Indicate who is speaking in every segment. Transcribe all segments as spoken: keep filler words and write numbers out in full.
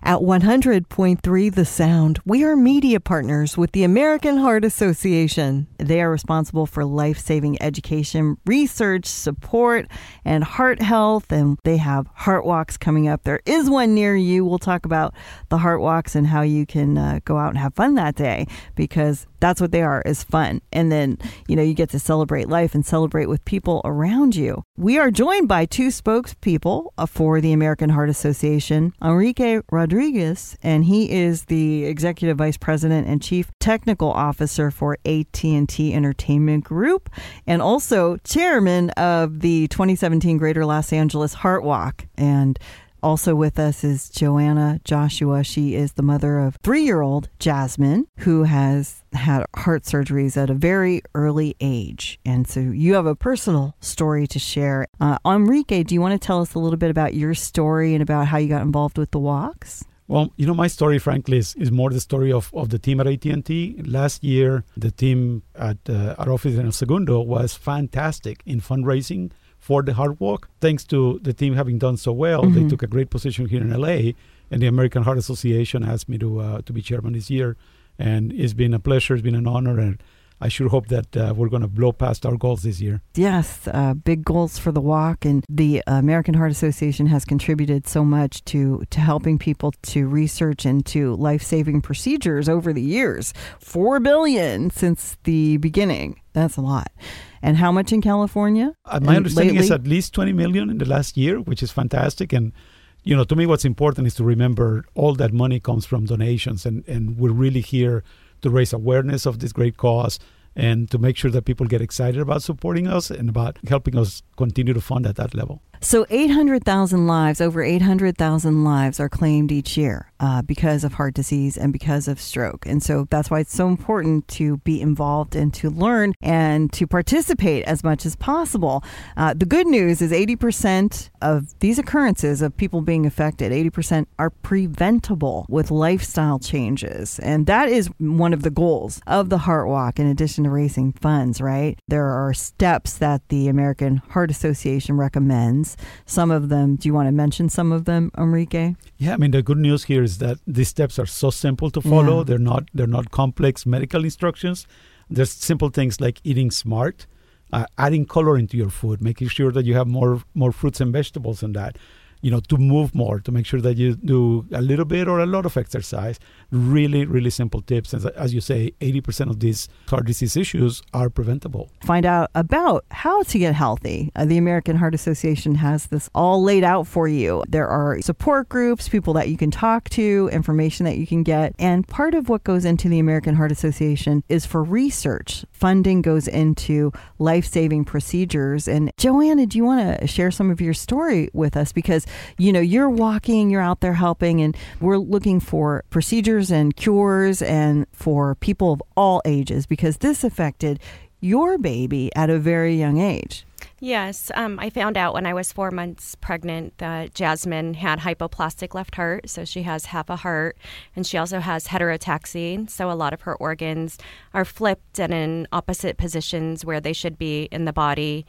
Speaker 1: At one hundred point three The Sound, we are media partners with the American Heart Association. They are responsible for life-saving education, research, support, and heart health, and they have Heart Walks coming up. There is one near you. We'll talk about the Heart Walks and how you can uh, go out and have fun that day, because that's what they are, is fun. And then, you know, you get to celebrate life and celebrate with people around you. We are joined by two spokespeople for the American Heart Association, Enrique Rodriguez, and he is the Executive Vice President and Chief Technical Officer for A T and T Entertainment Group, and also Chairman of the twenty seventeen Greater Los Angeles Heart Walk. And also with us is Joanna Joshua. She is the mother of three-year-old Jasmine, who has had heart surgeries at a very early age. And so you have a personal story to share. Uh, Enrique, do you want to tell us a little bit about your story and about how you got involved with the walks?
Speaker 2: Well, you know, my story, frankly, is, is more the story of, of the team at A T and T. Last year, the team at uh, our office in El Segundo was fantastic in fundraising for the Heart Walk. Thanks to the team having done so well, mm-hmm. they took a great position here in L A, and the American Heart Association asked me to uh, to be chairman this year. And it's been a pleasure, it's been an honor, and I sure hope that uh, we're going to blow past our goals this year.
Speaker 1: Yes, uh, big goals for the walk, and the American Heart Association has contributed so much to, to helping people to research into life-saving procedures over the years. Four billion dollars since the beginning. That's a lot. And how much in California?
Speaker 2: Uh, my
Speaker 1: and
Speaker 2: understanding
Speaker 1: lately?
Speaker 2: is at least twenty million in the last year, which is fantastic. And you know, to me, what's important is to remember all that money comes from donations, and, and we're really here to raise awareness of this great cause and to make sure that people get excited about supporting us and about helping us continue to fund at that level.
Speaker 1: So eight hundred thousand lives, over eight hundred thousand lives are claimed each year uh, because of heart disease and because of stroke. And so that's why it's so important to be involved and to learn and to participate as much as possible. Uh, the good news is eighty percent of these occurrences of people being affected, eighty percent are preventable with lifestyle changes. And that is one of the goals of the Heart Walk, in addition to raising funds, right? There are steps that the American Heart Association recommends. Some of them, do you want to mention some of them, Enrique?
Speaker 2: Yeah, I mean, the good news here is that these steps are so simple to follow. Yeah. They're not they're not complex medical instructions. There's simple things like eating smart, uh, adding color into your food, making sure that you have more more fruits and vegetables in that. You know, to move more, to make sure that you do a little bit or a lot of exercise. Really, really simple tips. And as you say, eighty percent of these heart disease issues are preventable.
Speaker 1: Find out about how to get healthy. Uh, the American Heart Association has this all laid out for you. There are support groups, people that you can talk to, information that you can get. And part of what goes into the American Heart Association is for research. Funding goes into life-saving procedures. And Joanna, do you want to share some of your story with us? Because you know, you're walking, you're out there helping, and we're looking for procedures and cures and for people of all ages, because this affected your baby at a very young age.
Speaker 3: Yes, um, I found out when I was four months pregnant that Jasmine had hypoplastic left heart, so she has half a heart, and she also has heterotaxy, so a lot of her organs are flipped and in opposite positions where they should be in the body,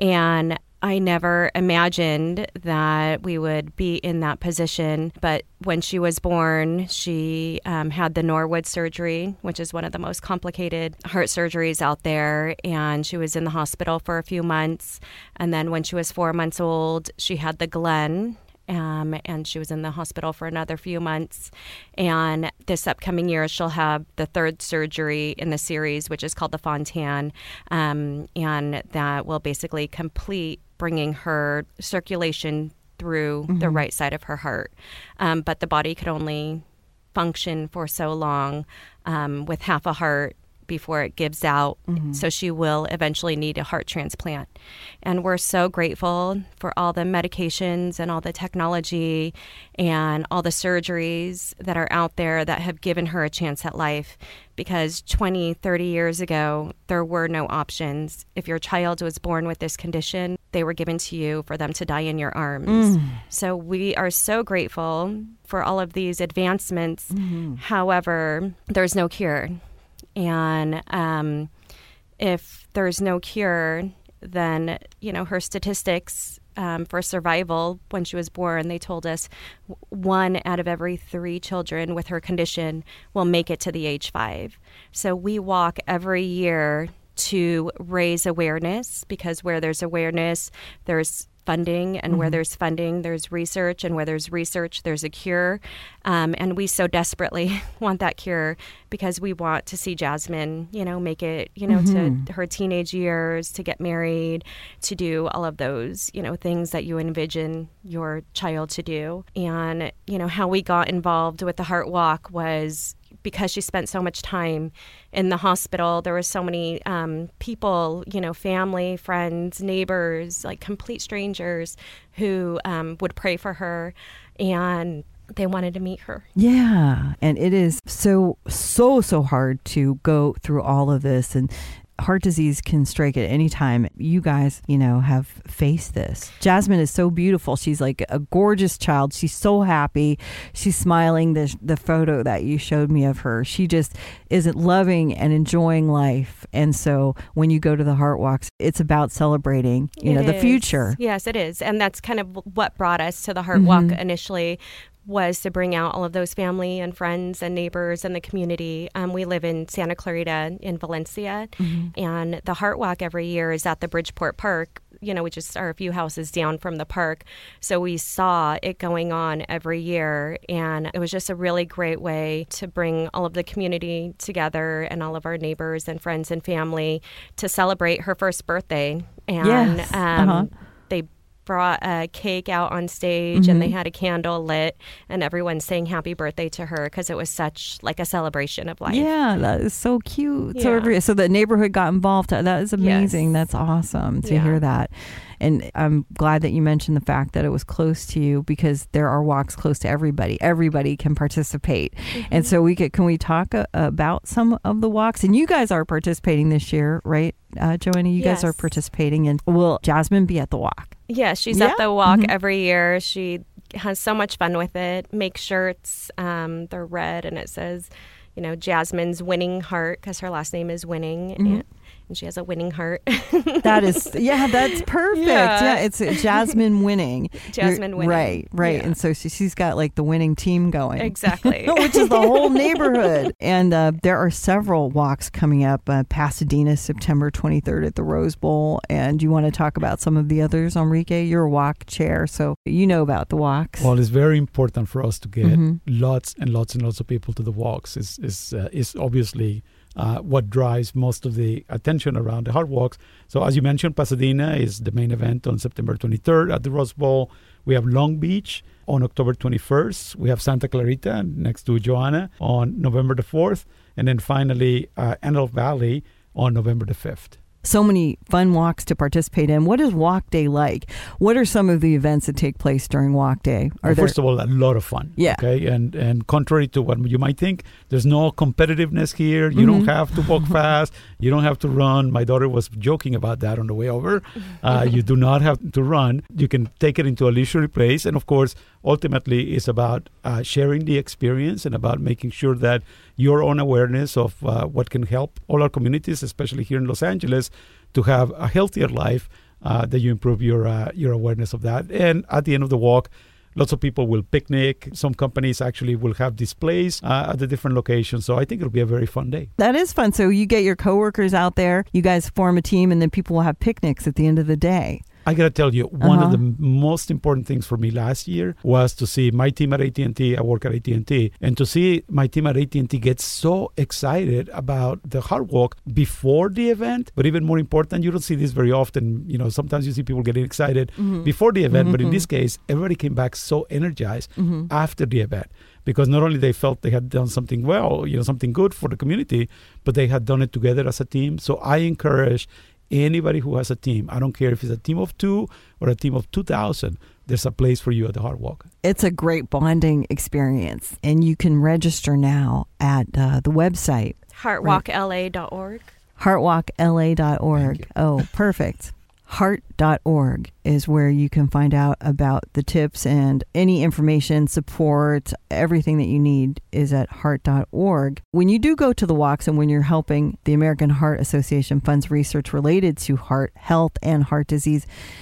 Speaker 3: and I never imagined that we would be in that position, but when she was born, she um, had the Norwood surgery, which is one of the most complicated heart surgeries out there, and she was in the hospital for a few months, and then when she was four months old, she had the Glenn, Um, and she was in the hospital for another few months. And this upcoming year, she'll have the third surgery in the series, which is called the Fontan. Um, and that will basically complete bringing her circulation through mm-hmm. the right side of her heart. Um, but the body could only function for so long um, with half a heart before it gives out. Mm-hmm. So she will eventually need a heart transplant. And we're so grateful for all the medications and all the technology and all the surgeries that are out there that have given her a chance at life. Because twenty, thirty years ago, there were no options. If your child was born with this condition, they were given to you for them to die in your arms. Mm. So we are so grateful for all of these advancements. Mm-hmm. However, there's no cure. And um, if there's no cure, then, you know, her statistics um, for survival when she was born. They told us one out of every three children with her condition will make it to the age five. So we walk every year to raise awareness, because where there's awareness, there's funding, and mm-hmm. where there's funding, there's research, and where there's research, there's a cure. Um, and we so desperately want that cure, because we want to see Jasmine, you know, make it, you know, mm-hmm. to her teenage years, to get married, to do all of those, you know, things that you envision your child to do. And, you know, how we got involved with the Heart Walk was because she spent so much time in the hospital. There were so many um, people, you know, family, friends, neighbors, like complete strangers who um, would pray for her, and they wanted to meet her.
Speaker 1: Yeah. And it is so, so, so hard to go through all of this. And heart disease can strike at any time. You guys, you know, have faced this. Jasmine is so beautiful. She's like a gorgeous child. She's so happy. She's smiling. The, the photo that you showed me of her, she just isn't loving and enjoying life. And so when you go to the Heart Walks, it's about celebrating, you
Speaker 3: it
Speaker 1: know,
Speaker 3: is.
Speaker 1: the future.
Speaker 3: Yes, it is. And that's kind of what brought us to the Heart Walk mm-hmm. initially, was to bring out all of those family and friends and neighbors and the community. Um, we live in Santa Clarita in Valencia, mm-hmm. and the Heart Walk every year is at the Bridgeport Park, you know, which is are a few houses down from the park. So we saw it going on every year, and it was just a really great way to bring all of the community together and all of our neighbors and friends and family to celebrate her first birthday. And
Speaker 1: yes.
Speaker 3: um,
Speaker 1: uh-huh.
Speaker 3: they brought a cake out on stage, mm-hmm. and they had a candle lit, and everyone sang happy birthday to her, because it was such like a celebration of life.
Speaker 1: Yeah, that is so cute.
Speaker 3: Yeah.
Speaker 1: So every, so the neighborhood got involved. That is amazing.
Speaker 3: Yes.
Speaker 1: That's awesome to
Speaker 3: yeah.
Speaker 1: hear that. And I'm glad that you mentioned the fact that it was close to you, because there are walks close to everybody. Everybody can participate. Mm-hmm. And so we could, can we talk a, about some of the walks? And you guys are participating this year, right, uh, Joanna? You
Speaker 3: yes.
Speaker 1: guys are participating. And will Jasmine be at the walk?
Speaker 3: Yeah, she's
Speaker 1: yeah.
Speaker 3: at the walk
Speaker 1: mm-hmm.
Speaker 3: every year. She has so much fun with it. Make shirts. Um, they're red, and it says, you know, Jasmine's winning heart, because her last name is Winning. Mm-hmm. And, and she has a winning heart.
Speaker 1: That is, yeah, that's perfect. Yeah, yeah it's Jasmine Winning.
Speaker 3: Jasmine Winning.
Speaker 1: Right, right. Yeah. And so she, she's got like the winning team going.
Speaker 3: Exactly.
Speaker 1: Which is the whole neighborhood. And uh, there are several walks coming up. Uh, Pasadena, September twenty-third at the Rose Bowl. And you want to talk about some of the others, Enrique? You're a walk chair, so you know about the walks.
Speaker 2: Well, it's very important for us to get
Speaker 1: mm-hmm.
Speaker 2: lots and lots and lots of people to the walks. It's, it's, uh, it's obviously Uh, what drives most of the attention around the Heart Walks. So as you mentioned, Pasadena is the main event on September twenty-third at the Rose Bowl. We have Long Beach on October twenty-first. We have Santa Clarita next to Joanna on November the fourth. And then finally, uh, Antelope Valley on November the fifth.
Speaker 1: So many fun walks to participate in. What is Walk Day like? What are some of the events that take place during Walk Day? Are
Speaker 2: well,
Speaker 1: there...
Speaker 2: First of all, a lot of fun.
Speaker 1: Yeah.
Speaker 2: Okay. And and contrary to what you might think, there's no competitiveness here. You mm-hmm. don't have to walk fast. You don't have to run. My daughter was joking about that on the way over. Uh, you do not have to run. You can take it into a leisurely place. And of course, ultimately, it's about uh, sharing the experience and about making sure that your own awareness of uh, what can help all our communities, especially here in Los Angeles, to have a healthier life, uh, that you improve your uh, your awareness of that. And at the end of the walk, lots of people will picnic. Some companies actually will have displays uh, at the different locations. So I think it'll be a very fun day.
Speaker 1: That is fun. So you get your coworkers out there, you guys form a team, and then people will have picnics at the end of the day.
Speaker 2: I got to tell you, one
Speaker 1: uh-huh.
Speaker 2: of the m- most important things for me last year was to see my team at A T and T. I work at A T and T. And to see my team at A T and T get so excited about the Heart Walk before the event. But even more important, you don't see this very often. You know, sometimes you see people getting excited mm-hmm. before the event. Mm-hmm. But in this case, everybody came back so energized mm-hmm. after the event. Because not only they felt they had done something well, you know, something good for the community, but they had done it together as a team. So I encourage anybody who has a team, I don't care if it's a team of two or a team of two thousand, there's a place for you at the Heart Walk.
Speaker 1: It's a great bonding experience, and you can register now at uh, the website.
Speaker 3: heart walk L A dot org.
Speaker 1: heart walk L A dot org. Oh, perfect. heart dot org is where you can find out about the tips and any information, support, everything that you need is at heart dot org. When you do go to the walks and when you're helping the American Heart Association funds research related to heart health and heart disease,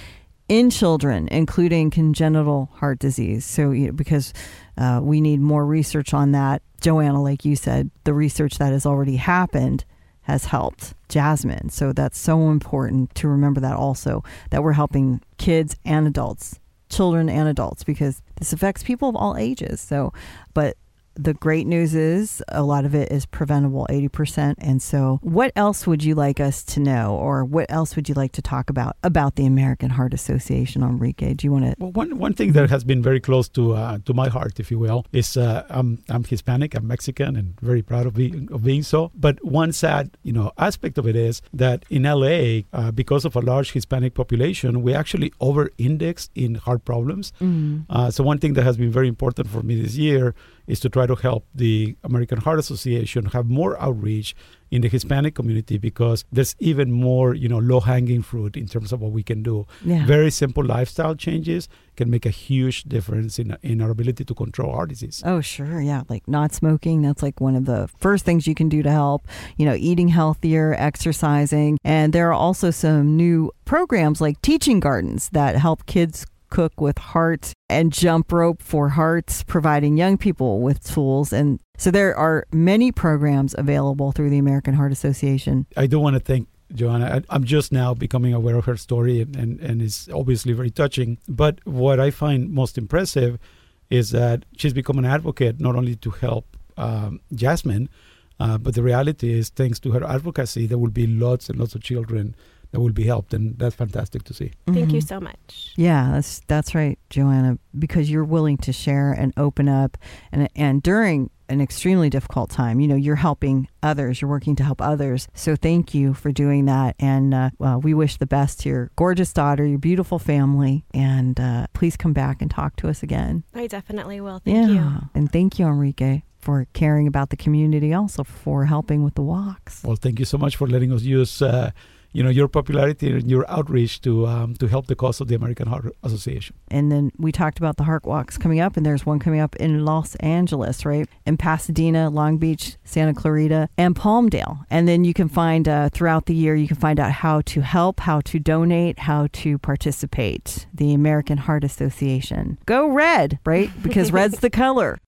Speaker 1: in children, including congenital heart disease. So, you know, because uh, we need more research on that. Joanna, like you said, the research that has already happened has helped Jasmine. So that's so important to remember that also, that we're helping kids and adults, children and adults, because this affects people of all ages. So, but the great news is a lot of it is preventable, eighty percent. And so what else would you like us to know, or what else would you like to talk about, about the American Heart Association, Enrique? Do you want to?
Speaker 2: Well, one, one thing that has been very close to uh, to my heart, if you will, is uh, I'm, I'm Hispanic, I'm Mexican, and very proud of being, of being so. But one sad, you know, aspect of it is that in L A, uh, because of a large Hispanic population, we actually over-index in heart problems. Mm. Uh, so one thing that has been very important for me this year is to try to help the American Heart Association have more outreach in the Hispanic community, because there's even more, you know, low-hanging fruit in terms of what we can do. Yeah. Very simple lifestyle changes can make a huge difference in in our ability to control heart disease.
Speaker 1: Oh, sure. Yeah. Like not smoking. That's like one of the first things you can do to help, you know, eating healthier, exercising. And there are also some new programs like teaching gardens that help kids cook with heart, and jump rope for hearts, providing young people with tools. And so there are many programs available through the American Heart Association.
Speaker 2: I do want to thank Joanna. I, I'm just now becoming aware of her story, and, and, and it's obviously very touching. But what I find most impressive is that she's become an advocate not only to help um, Jasmine, uh, but the reality is, thanks to her advocacy, there will be lots and lots of children that will be helped, and that's fantastic to see.
Speaker 3: Thank
Speaker 1: Mm-hmm.
Speaker 3: you so much.
Speaker 1: Yeah, that's that's right, Joanna, because you're willing to share and open up, and and during an extremely difficult time, you know, you're helping others, you're working to help others. So thank you for doing that, and uh, well, we wish the best to your gorgeous daughter, your beautiful family, and uh, please come back and talk to us again.
Speaker 3: I definitely will. Thank
Speaker 1: yeah.
Speaker 3: you.
Speaker 1: And thank you, Enrique, for caring about the community, also for helping with the walks.
Speaker 2: Well, thank you so much for letting us use uh, you know, your popularity and your outreach to um, to help the cause of the American Heart Association.
Speaker 1: And then we talked about the Heart Walks coming up, and there's one coming up in Los Angeles, right? In Pasadena, Long Beach, Santa Clarita, and Palmdale. And then you can find uh, throughout the year, you can find out how to help, how to donate, how to participate. The American Heart Association. Go red, right? Because red's the color.